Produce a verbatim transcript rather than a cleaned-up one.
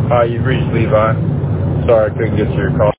Hi, you've reached Levi. Sorry I couldn't get to your call.